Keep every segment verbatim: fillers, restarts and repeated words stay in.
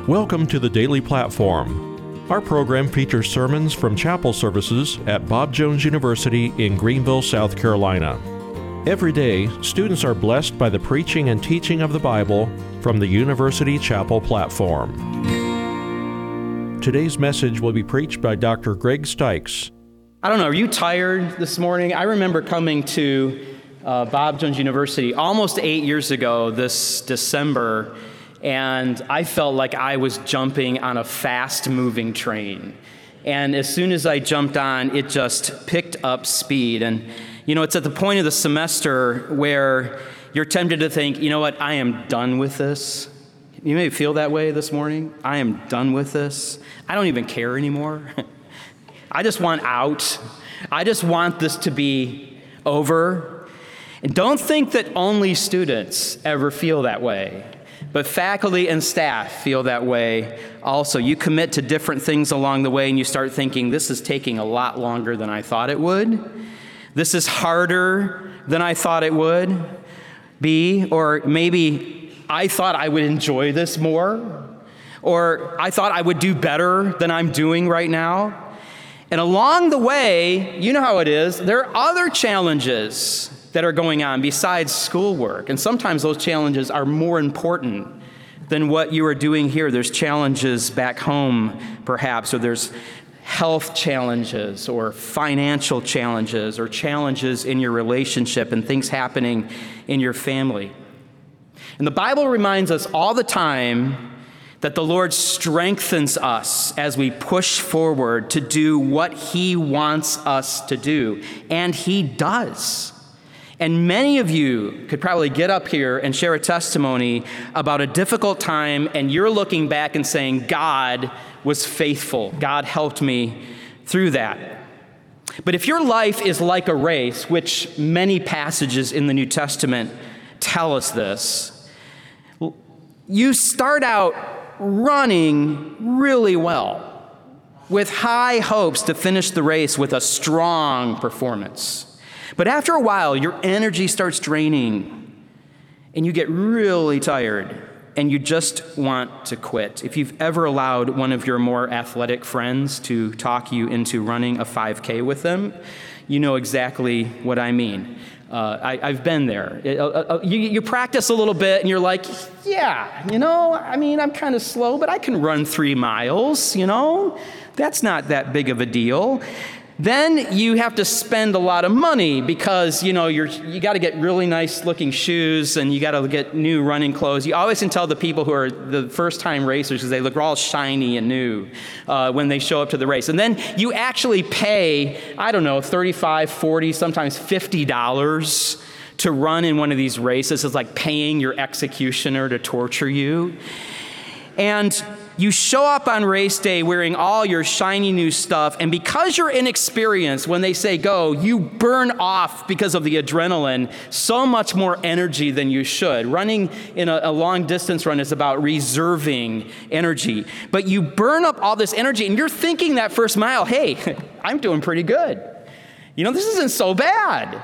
Welcome to the Daily Platform. Our program features sermons from chapel services at Bob Jones University in Greenville, South Carolina. Every day, students are blessed by the preaching and teaching of the Bible from the University Chapel platform. Today's message will be preached by Doctor Greg Stykes. I don't know, are you tired this morning? I remember coming to uh, Bob Jones University almost eight years ago this December, and I felt like I was jumping on a fast-moving train. And as soon as I jumped on, it just picked up speed. And, you know, it's at the point of the semester where you're tempted to think, you know what, I am done with this. You may feel that way this morning. I am done with this. I don't even care anymore. I just want out. I just want this to be over. And don't think that only students ever feel that way. But faculty and staff feel that way also. You commit to different things along the way and you start thinking, this is taking a lot longer than I thought it would. This is harder than I thought it would be. Or maybe I thought I would enjoy this more. Or I thought I would do better than I'm doing right now. And along the way, you know how it is, there are other challenges that are going on besides schoolwork. And sometimes those challenges are more important than what you are doing here. There's challenges back home, perhaps, or there's health challenges or financial challenges or challenges in your relationship and things happening in your family. And the Bible reminds us all the time that the Lord strengthens us as we push forward to do what He wants us to do. And He does. And many of you could probably get up here and share a testimony about a difficult time, and you're looking back and saying, God was faithful. God helped me through that. But if your life is like a race, which many passages in the New Testament tell us this, you start out running really well with high hopes to finish the race with a strong performance. But after a while, your energy starts draining and you get really tired and you just want to quit. If you've ever allowed one of your more athletic friends to talk you into running a five K with them, you know exactly what I mean. Uh, I, I've been there. It, uh, uh, you, you practice a little bit and you're like, yeah, you know, I mean, I'm kind of slow, but I can run three miles, you know? That's not that big of a deal. Then you have to spend a lot of money because, you know, you're, you got to get really nice looking shoes and you got to get new running clothes. You always can tell the people who are the first time racers because they look all shiny and new uh, when they show up to the race. And then you actually pay, I don't know, thirty-five, forty, sometimes fifty dollars to run in one of these races. It's like paying your executioner to torture you. And you show up on race day wearing all your shiny new stuff, and because you're inexperienced, when they say go, you burn off because of the adrenaline so much more energy than you should. Running in a, a long distance run is about reserving energy. But you burn up all this energy, and you're thinking that first mile, hey, I'm doing pretty good. You know, this isn't so bad.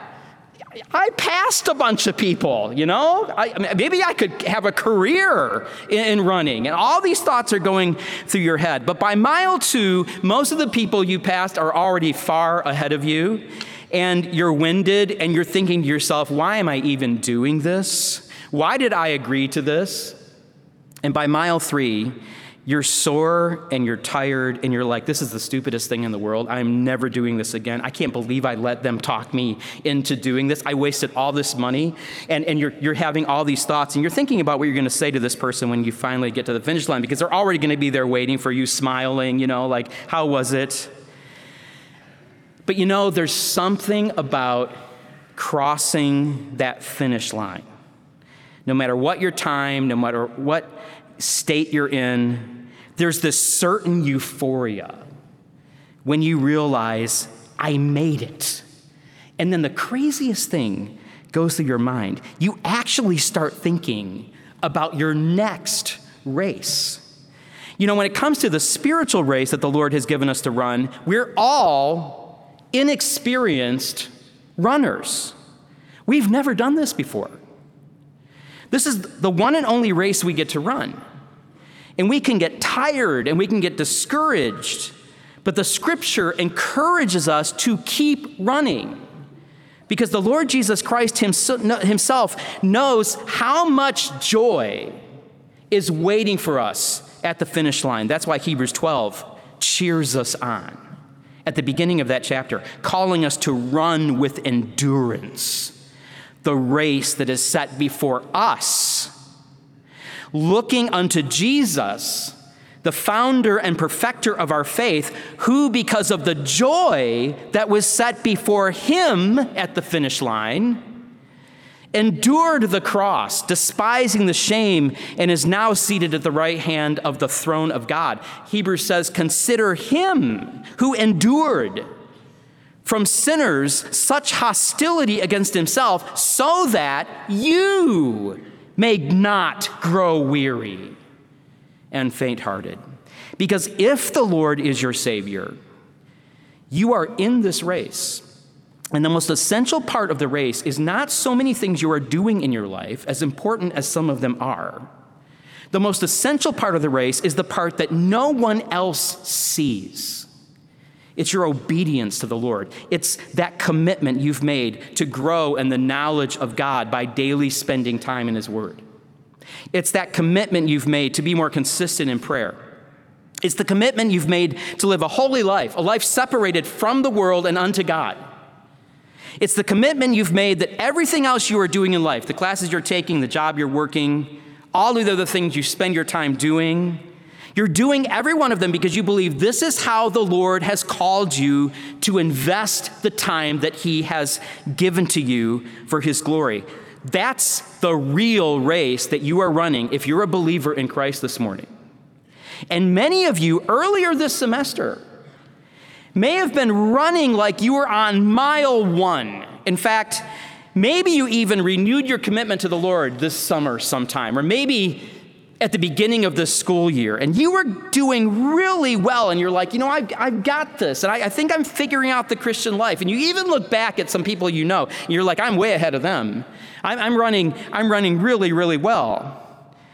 I passed a bunch of people, you know? I, maybe I could have a career in, in running. And all these thoughts are going through your head. But by mile two, most of the people you passed are already far ahead of you. And you're winded and you're thinking to yourself, why am I even doing this? Why did I agree to this? And by mile three, you're sore and you're tired and you're like, this is the stupidest thing in the world. I'm never doing this again. I can't believe I let them talk me into doing this. I wasted all this money. And, and you're, you're having all these thoughts and you're thinking about what you're going to say to this person when you finally get to the finish line because they're already going to be there waiting for you, smiling, you know, like, how was it? But you know, there's something about crossing that finish line. No matter what your time, no matter what state you're in, there's this certain euphoria when you realize, I made it. And then the craziest thing goes through your mind. You actually start thinking about your next race. You know, when it comes to the spiritual race that the Lord has given us to run, we're all inexperienced runners. We've never done this before. This is the one and only race we get to run. And we can get tired and we can get discouraged. But the scripture encourages us to keep running because the Lord Jesus Christ himself knows how much joy is waiting for us at the finish line. That's why Hebrews twelve cheers us on at the beginning of that chapter, calling us to run with endurance the race that is set before us, looking unto Jesus, the founder and perfecter of our faith, who, because of the joy that was set before him at the finish line, endured the cross, despising the shame, and is now seated at the right hand of the throne of God. Hebrews says, consider him who endured from sinners such hostility against himself, so that you may not grow weary and faint-hearted. Because if the Lord is your Savior, you are in this race. And the most essential part of the race is not so many things you are doing in your life, as important as some of them are. The most essential part of the race is the part that no one else sees. It's your obedience to the Lord. It's that commitment you've made to grow in the knowledge of God by daily spending time in his word. It's that commitment you've made to be more consistent in prayer. It's the commitment you've made to live a holy life, a life separated from the world and unto God. It's the commitment you've made that everything else you are doing in life, the classes you're taking, the job you're working, all of the other things you spend your time doing, you're doing every one of them because you believe this is how the Lord has called you to invest the time that he has given to you for his glory. That's the real race that you are running if you're a believer in Christ this morning. And many of you earlier this semester may have been running like you were on mile one. In fact, maybe you even renewed your commitment to the Lord this summer sometime, or maybe at the beginning of this school year, and you were doing really well, and you're like, you know, I've, I've got this, and I, I think I'm figuring out the Christian life. And you even look back at some people you know, and you're like, I'm way ahead of them. I'm, I'm running, I'm running really, really well.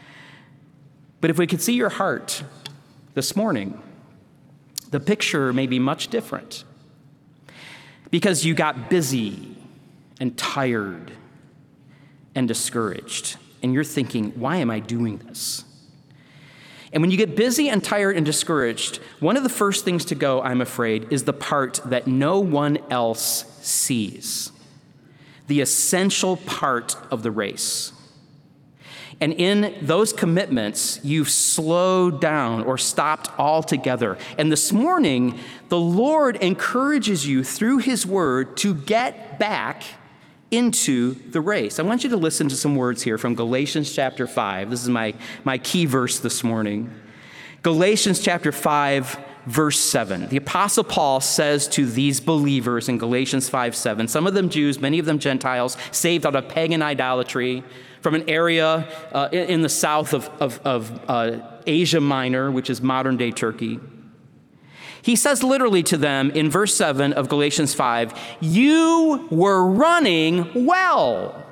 But if we could see your heart this morning, the picture may be much different, because you got busy and tired and discouraged. And you're thinking, why am I doing this? And when you get busy and tired and discouraged, one of the first things to go, I'm afraid, is the part that no one else sees. The essential part of the race. And in those commitments, you've slowed down or stopped altogether. And this morning, the Lord encourages you through his word to get back into the race. I want you to listen to some words here from Galatians chapter five. This is my, my key verse this morning. Galatians chapter five, verse seven. The Apostle Paul says to these believers in Galatians five seven, some of them Jews, many of them Gentiles, saved out of pagan idolatry from an area uh, in, in the south of, of, of uh, Asia Minor, which is modern-day Turkey. He says literally to them in verse seven of Galatians five, you were running well.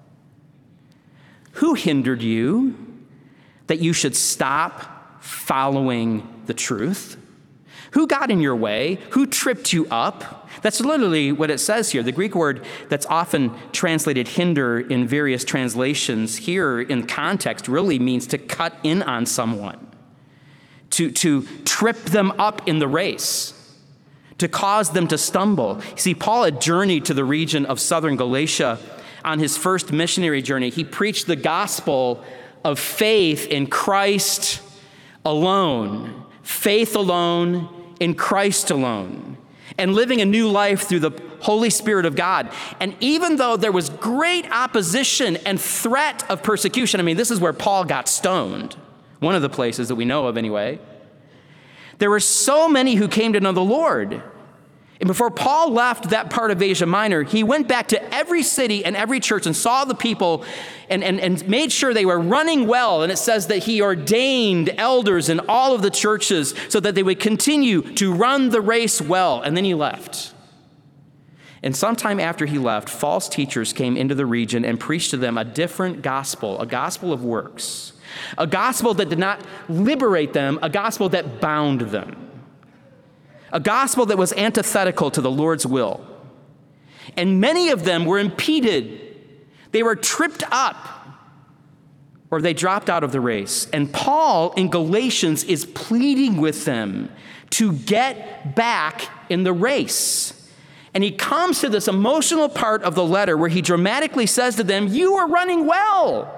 Who hindered you that you should stop following the truth? Who got in your way? Who tripped you up? That's literally what it says here. The Greek word that's often translated hinder in various translations here in context really means to cut in on someone. To, to trip them up in the race, to cause them to stumble. You see, Paul had journeyed to the region of southern Galatia on his first missionary journey. He preached the gospel of faith in Christ alone, faith alone in Christ alone, and living a new life through the Holy Spirit of God. And even though there was great opposition and threat of persecution, I mean, this is where Paul got stoned. One of the places that we know of anyway. There were so many who came to know the Lord. And before Paul left that part of Asia Minor, he went back to every city and every church and saw the people and, and, and made sure they were running well. And it says that he ordained elders in all of the churches so that they would continue to run the race well. And then he left. And sometime after he left, false teachers came into the region and preached to them a different gospel, a gospel of works, a gospel that did not liberate them, a gospel that bound them, a gospel that was antithetical to the Lord's will. And many of them were impeded. They were tripped up, or they dropped out of the race. And Paul in Galatians is pleading with them to get back in the race. And he comes to this emotional part of the letter where he dramatically says to them, you are running well.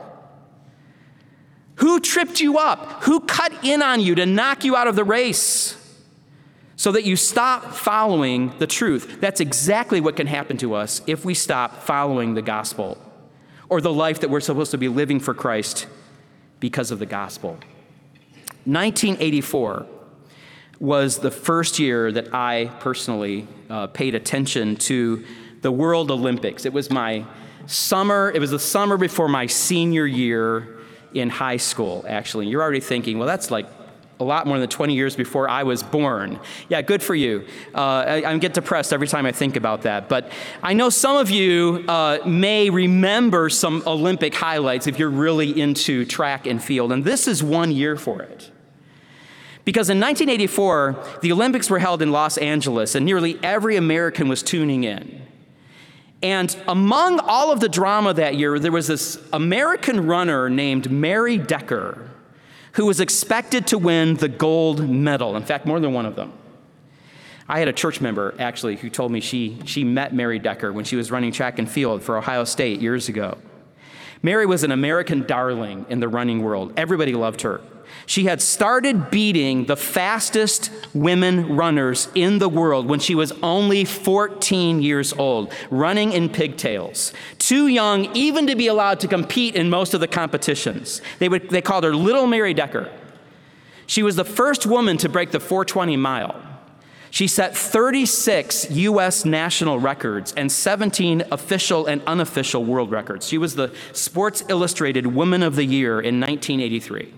Who tripped you up? Who cut in on you to knock you out of the race so that you stop following the truth? That's exactly what can happen to us if we stop following the gospel or the life that we're supposed to be living for Christ because of the gospel. nineteen eighty-four was the first year that I personally uh, paid attention to the World Olympics. It was my summer, it was the summer before my senior year in high school, actually. You're already thinking, well, that's like a lot more than twenty years before I was born. Yeah, good for you. Uh, I, I get depressed every time I think about that. But I know some of you uh, may remember some Olympic highlights if you're really into track and field, and this is one year for it. Because in nineteen eighty-four, the Olympics were held in Los Angeles, and nearly every American was tuning in. And among all of the drama that year, there was this American runner named Mary Decker, who was expected to win the gold medal. In fact, more than one of them. I had a church member, actually, who told me she, she met Mary Decker when she was running track and field for Ohio State years ago. Mary was an American darling in the running world. Everybody loved her. She had started beating the fastest women runners in the world when she was only fourteen years old, running in pigtails, too young even to be allowed to compete in most of the competitions. They would, they called her Little Mary Decker. She was the first woman to break the four twenty mile. She set thirty-six U S national records and seventeen official and unofficial world records. She was the Sports Illustrated Woman of the Year in nineteen eighty-three.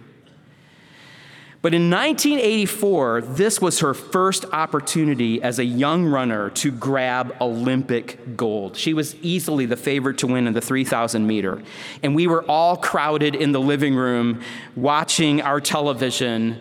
But in nineteen eighty-four, this was her first opportunity as a young runner to grab Olympic gold. She was easily the favorite to win in the three thousand meter. And we were all crowded in the living room watching our television,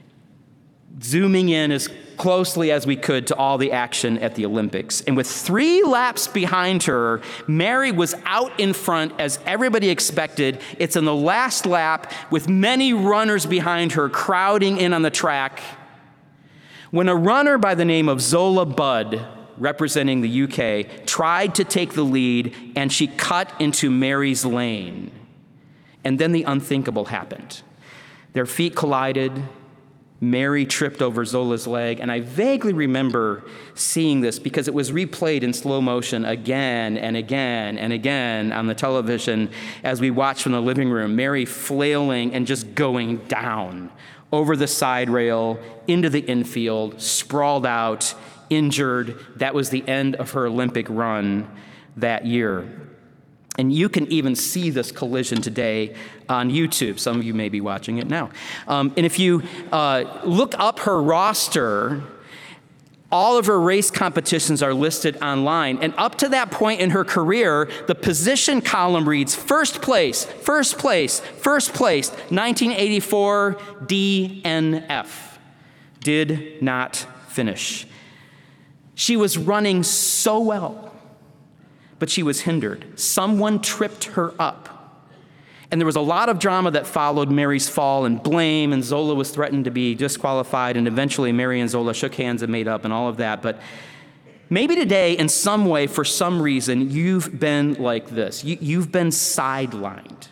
zooming in as closely as we could to all the action at the Olympics. And with three laps behind her, Mary was out in front as everybody expected. It's in the last lap with many runners behind her crowding in on the track when a runner by the name of Zola Budd, representing the U K, tried to take the lead and she cut into Mary's lane. And then the unthinkable happened. Their feet collided. Mary tripped over Zola's leg, and I vaguely remember seeing this because it was replayed in slow motion again and again and again on the television as we watched from the living room, Mary flailing and just going down over the side rail, into the infield, sprawled out, injured. That was the end of her Olympic run that year. And you can even see this collision today on YouTube. Some of you may be watching it now. Um, and if you uh, look up her roster, all of her race competitions are listed online. And up to that point in her career, the position column reads first place, first place, first place, nineteen eighty-four D N F. Did not finish. She was running so well, but she was hindered. Someone tripped her up. And there was a lot of drama that followed Mary's fall and blame, and Zola was threatened to be disqualified, and eventually Mary and Zola shook hands and made up and all of that. But maybe today, in some way, for some reason, you've been like this. You, you've been sidelined.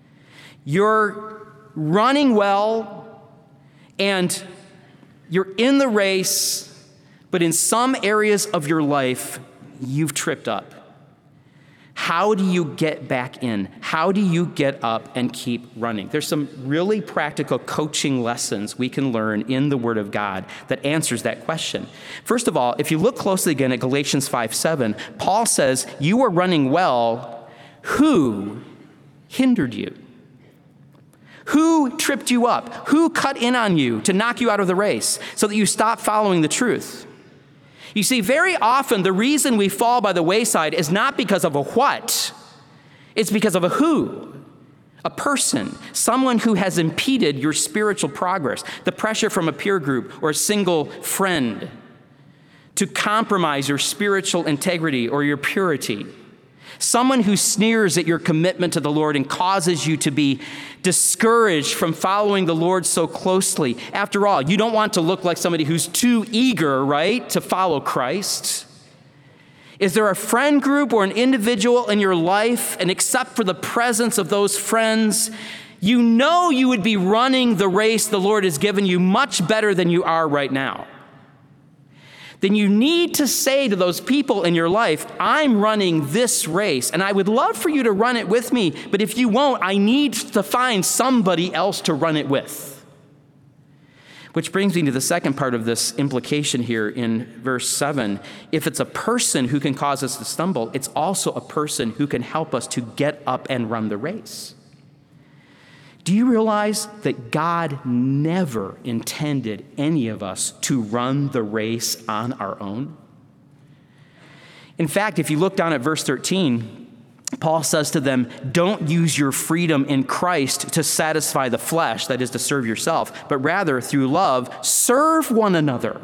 You're running well, and you're in the race, but in some areas of your life, you've tripped up. How do you get back in? How do you get up and keep running? There's some really practical coaching lessons we can learn in the Word of God that answers that question. First of all, if you look closely again at Galatians five seven, Paul says, you are running well. Who hindered you? Who tripped you up? Who cut in on you to knock you out of the race so that you stop following the truth? You see, very often the reason we fall by the wayside is not because of a what, it's because of a who. A person, someone who has impeded your spiritual progress, the pressure from a peer group or a single friend to compromise your spiritual integrity or your purity. Someone who sneers at your commitment to the Lord and causes you to be discouraged from following the Lord so closely. After all, you don't want to look like somebody who's too eager, right, to follow Christ. Is there a friend group or an individual in your life, and except for the presence of those friends, you know you would be running the race the Lord has given you much better than you are right now? Then you need to say to those people in your life, I'm running this race, and I would love for you to run it with me, but if you won't, I need to find somebody else to run it with. Which brings me to the second part of this implication here in verse seven. If it's a person who can cause us to stumble, it's also a person who can help us to get up and run the race. Do you realize that God never intended any of us to run the race on our own? In fact, if you look down at verse thirteen, Paul says to them, don't use your freedom in Christ to satisfy the flesh, that is to serve yourself, but rather through love, serve one another.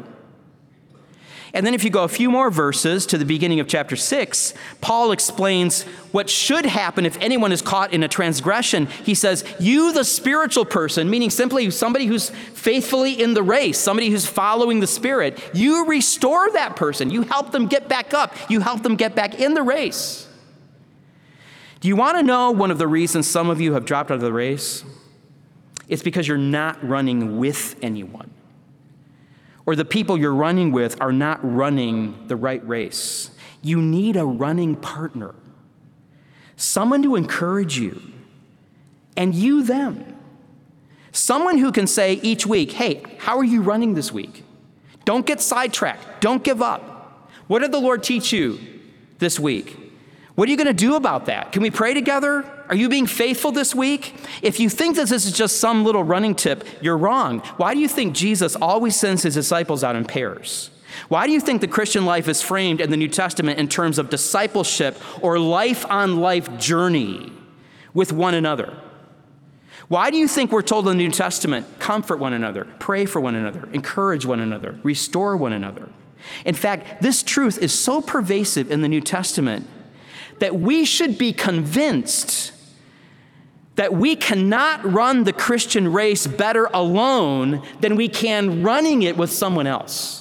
And then if you go a few more verses to the beginning of chapter six, Paul explains what should happen if anyone is caught in a transgression. He says, you, the spiritual person, meaning simply somebody who's faithfully in the race, somebody who's following the Spirit, you restore that person. You help them get back up. You help them get back in the race. Do you want to know one of the reasons some of you have dropped out of the race? It's because you're not running with anyone. Or the people you're running with are not running the right race. You need a running partner, someone to encourage you, and you them. Someone who can say each week, hey, how are you running this week? Don't get sidetracked. Don't give up. What did the Lord teach you this week? What are you going to do about that? Can we pray together? Are you being faithful this week? If you think that this is just some little running tip, you're wrong. Why do you think Jesus always sends his disciples out in pairs? Why do you think the Christian life is framed in the New Testament in terms of discipleship or life-on-life journey with one another? Why do you think we're told in the New Testament, comfort one another, pray for one another, encourage one another, restore one another? In fact, this truth is so pervasive in the New Testament that we should be convinced that we cannot run the Christian race better alone than we can running it with someone else.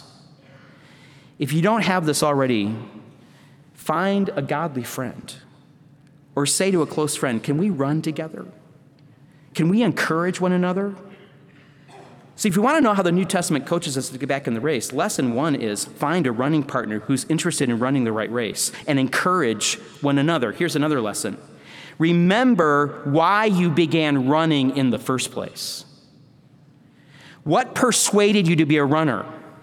If you don't have this already, find a godly friend or say to a close friend, can we run together? Can we encourage one another? See, if you want to know how the New Testament coaches us to get back in the race, lesson one is find a running partner who's interested in running the right race and encourage one another. Here's another lesson. Remember why you began running in the first place. What persuaded you to be a runner?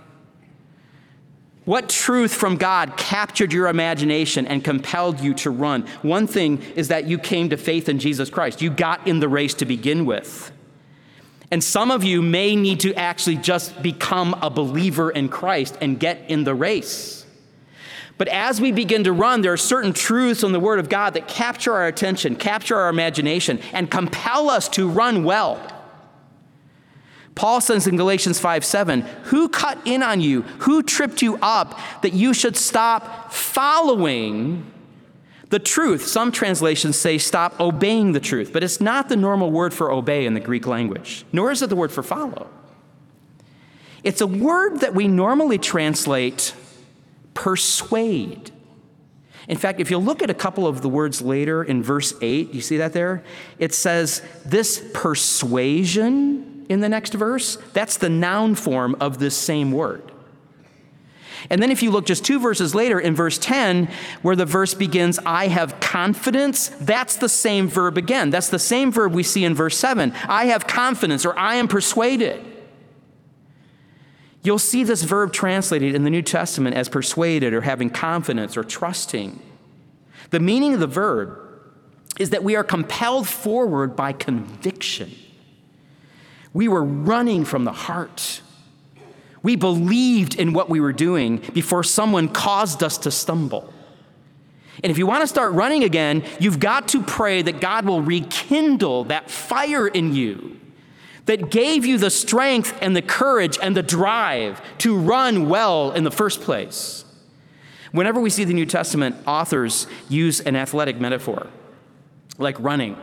What truth from God captured your imagination and compelled you to run? One thing is that you came to faith in Jesus Christ. You got in the race to begin with. And some of you may need to actually just become a believer in Christ and get in the race. But as we begin to run, there are certain truths in the Word of God that capture our attention, capture our imagination, and compel us to run well. Paul says in Galatians five seven, who cut in on you? Who tripped you up that you should stop following the truth? Some translations say stop obeying the truth, but it's not the normal word for obey in the Greek language, nor is it the word for follow. It's a word that we normally translate persuade. In fact, if you look at a couple of the words later in verse eight, you see that there? It says this persuasion in the next verse, that's the noun form of this same word. And then if you look just two verses later in verse ten, where the verse begins, I have confidence, that's the same verb again. That's the same verb we see in verse seven. I have confidence, or I am persuaded. You'll see this verb translated in the New Testament as persuaded or having confidence or trusting. The meaning of the verb is that we are compelled forward by conviction. We were running from the heart. We believed in what we were doing before someone caused us to stumble. And if you want to start running again, you've got to pray that God will rekindle that fire in you that gave you the strength and the courage and the drive to run well in the first place. Whenever we see the New Testament authors use an athletic metaphor, like running,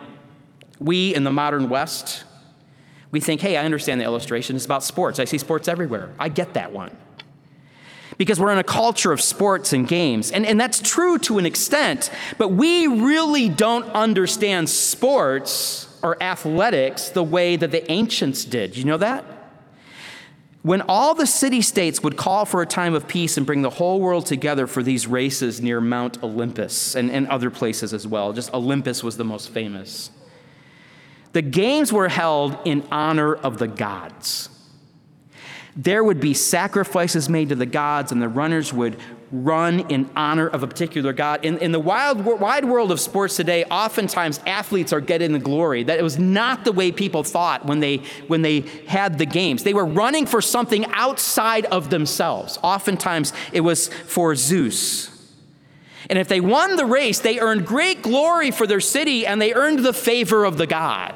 we in the modern West, we think, hey, I understand the illustration. It's about sports. I see sports everywhere. I get that one. Because we're in a culture of sports and games. And, and that's true to an extent, but we really don't understand sports or athletics the way that the ancients did. You know that? When all the city-states would call for a time of peace and bring the whole world together for these races near Mount Olympus and, and other places as well, just Olympus was the most famous. The games were held in honor of the gods. There would be sacrifices made to the gods, and the runners would run in honor of a particular god. In, in the wild, wide world of sports today, oftentimes athletes are getting the glory. That it was not the way people thought when they, when they had the games. They were running for something outside of themselves. Oftentimes, it was for Zeus. And if they won the race, they earned great glory for their city, and they earned the favor of the god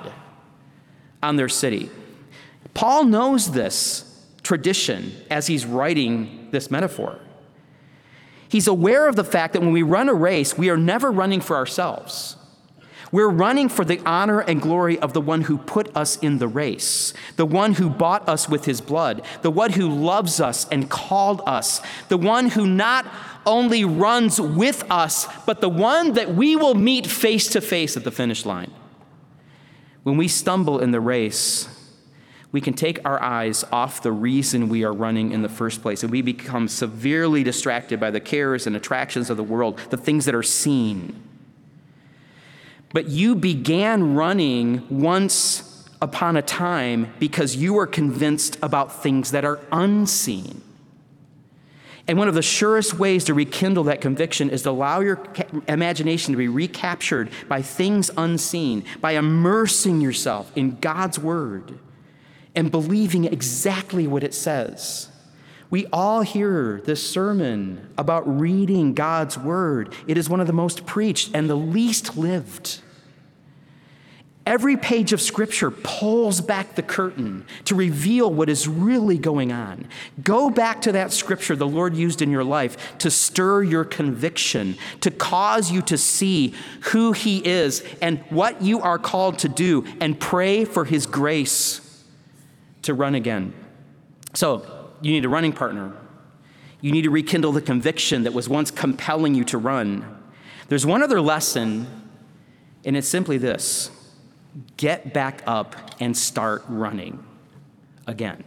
on their city. Paul knows this tradition as he's writing this metaphor. He's aware of the fact that when we run a race, we are never running for ourselves. We're running for the honor and glory of the one who put us in the race, the one who bought us with his blood, the one who loves us and called us, the one who not only runs with us, but the one that we will meet face to face at the finish line. When we stumble in the race, we can take our eyes off the reason we are running in the first place, and we become severely distracted by the cares and attractions of the world, the things that are seen. But you began running once upon a time because you were convinced about things that are unseen. And one of the surest ways to rekindle that conviction is to allow your imagination to be recaptured by things unseen, by immersing yourself in God's word and believing exactly what it says. We all hear this sermon about reading God's word. It is one of the most preached and the least lived. Every page of Scripture pulls back the curtain to reveal what is really going on. Go back to that Scripture the Lord used in your life to stir your conviction, to cause you to see who He is and what you are called to do, and pray for His grace to run again. So, you need a running partner. You need to rekindle the conviction that was once compelling you to run. There's one other lesson, and it's simply this. Get back up and start running again.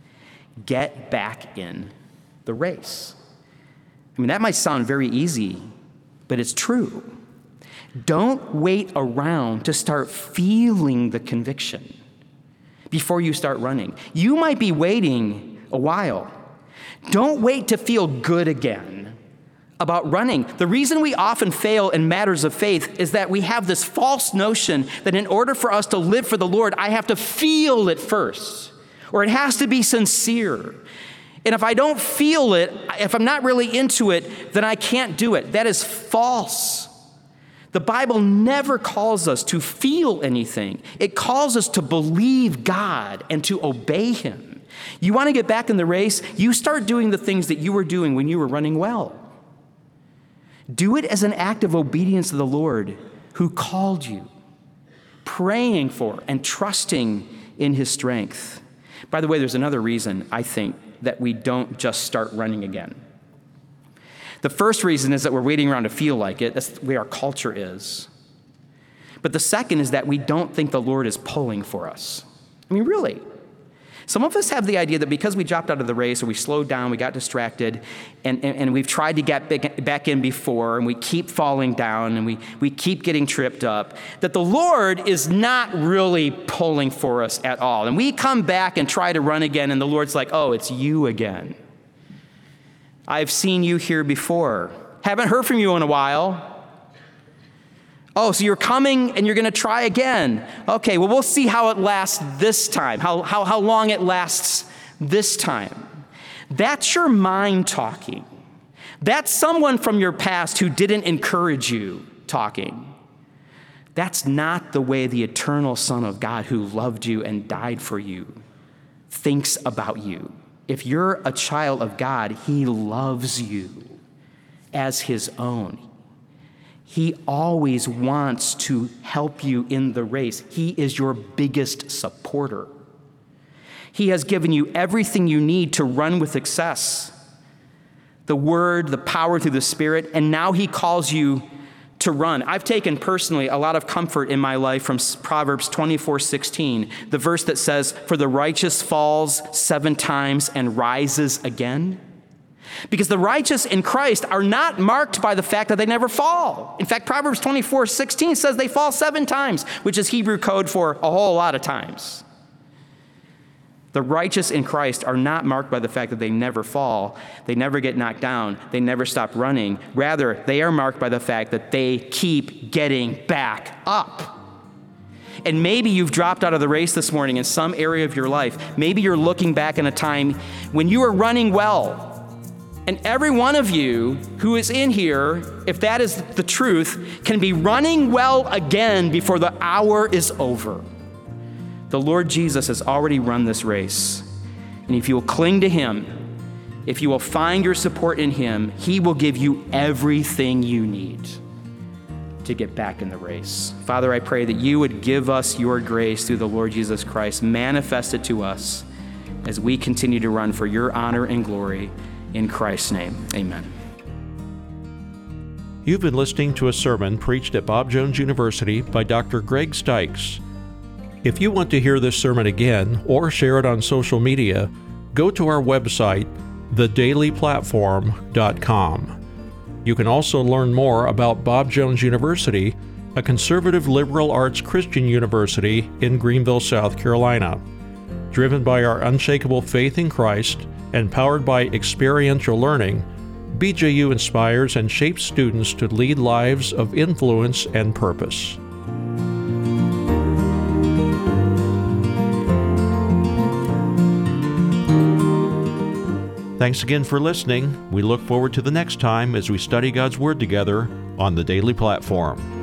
Get back in the race. I mean, that might sound very easy, but it's true. Don't wait around to start feeling the conviction before you start running. You might be waiting a while. Don't wait to feel good again about running. The reason we often fail in matters of faith is that we have this false notion that in order for us to live for the Lord, I have to feel it first, or it has to be sincere. And if I don't feel it, if I'm not really into it, then I can't do it. That is false. The Bible never calls us to feel anything. It calls us to believe God and to obey Him. You want to get back in the race? You start doing the things that you were doing when you were running well. Do it as an act of obedience to the Lord who called you, praying for and trusting in His strength. By the way, there's another reason, I think, that we don't just start running again. The first reason is that we're waiting around to feel like it. That's the way our culture is. But the second is that we don't think the Lord is pulling for us. I mean, really. Some of us have the idea that because we dropped out of the race or we slowed down, we got distracted, and, and, and we've tried to get back in before, and we keep falling down, and we, we keep getting tripped up, that the Lord is not really pulling for us at all. And we come back and try to run again, and the Lord's like, oh, it's you again. I've seen you here before. Haven't heard from you in a while. Oh, so you're coming and you're going to try again. Okay, well, we'll see how it lasts this time, how, how, how long it lasts this time. That's your mind talking. That's someone from your past who didn't encourage you talking. That's not the way the eternal Son of God who loved you and died for you thinks about you. If you're a child of God, he loves you as his own. He always wants to help you in the race. He is your biggest supporter. He has given you everything you need to run with success. The word, the power through the Spirit, and now he calls you to run. I've taken personally a lot of comfort in my life from Proverbs twenty-four sixteen, the verse that says, "For the righteous falls seven times and rises again." Because the righteous in Christ are not marked by the fact that they never fall. In fact, Proverbs twenty-four sixteen says they fall seven times, which is Hebrew code for a whole lot of times. The righteous in Christ are not marked by the fact that they never fall, they never get knocked down, they never stop running. Rather, they are marked by the fact that they keep getting back up. And maybe you've dropped out of the race this morning in some area of your life. Maybe you're looking back in a time when you were running well. And every one of you who is in here, if that is the truth, can be running well again before the hour is over. The Lord Jesus has already run this race. And if you will cling to him, if you will find your support in him, he will give you everything you need to get back in the race. Father, I pray that you would give us your grace through the Lord Jesus Christ, manifest it to us as we continue to run for your honor and glory. In Christ's name, amen. You've been listening to a sermon preached at Bob Jones University by Doctor Greg Stykes. If you want to hear this sermon again or share it on social media, go to our website, the daily platform dot com. You can also learn more about Bob Jones University, a conservative liberal arts Christian university in Greenville, South Carolina. Driven by our unshakable faith in Christ and powered by experiential learning, B J U inspires and shapes students to lead lives of influence and purpose. Thanks again for listening. We look forward to the next time as we study God's Word together on the Daily Platform.